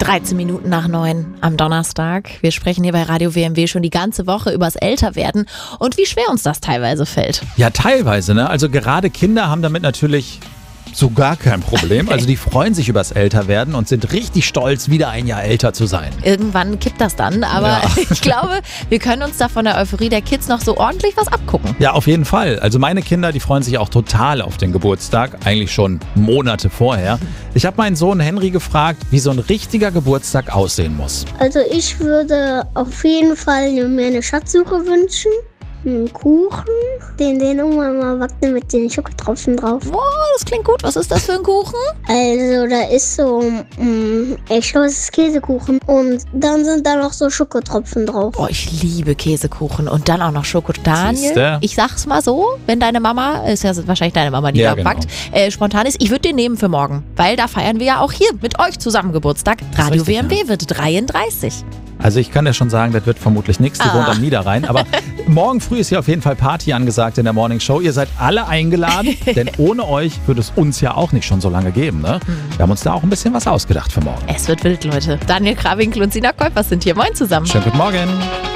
13 Minuten nach 9 am Donnerstag. Wir sprechen hier bei Radio WMW schon die ganze Woche übers Älterwerden und wie schwer uns das teilweise fällt. Ja, teilweise, ne? Also gerade Kinder haben damit natürlich so gar kein Problem. Also die freuen sich übers Älterwerden und sind richtig stolz, wieder ein Jahr älter zu sein. Irgendwann kippt das dann, aber Ja. ich glaube, wir können uns da von der Euphorie der Kids noch so ordentlich was abgucken. Ja, auf jeden Fall. Also meine Kinder, die freuen sich auch total auf den Geburtstag, eigentlich schon Monate vorher. Ich habe meinen Sohn Henry gefragt, wie so ein richtiger Geburtstag aussehen muss. Also ich würde auf jeden Fall mir eine Schatzsuche wünschen. Einen Kuchen, den irgendwann mal backen mit den Schokotropfen drauf. Wow, das klingt gut. Was ist das für ein Kuchen? Also da ist so, ich glaube es ist Käsekuchen und dann sind da noch so Schokotropfen drauf. Oh, ich liebe Käsekuchen und dann auch noch Schokolade. Daniel, Siehste? ich sag's mal so, wenn deine Mama, ist ja wahrscheinlich deine Mama, die Ja, da backt, spontan ist, ich würde den nehmen für morgen, weil da feiern wir ja auch hier mit euch zusammen Geburtstag. Radio richtig, WMW wird 33. Also ich kann dir schon sagen, das wird vermutlich nichts. Die wohnt am Niederrhein. Aber morgen früh ist hier auf jeden Fall Party angesagt in der Morning Show. Ihr seid alle eingeladen, denn ohne euch würde es uns ja auch nicht schon so lange geben. Ne? Wir haben uns da auch ein bisschen was ausgedacht für morgen. Es wird wild, Leute. Daniel Krawinkel und Sina Kolpers sind hier. Moin zusammen. Schönen guten Morgen.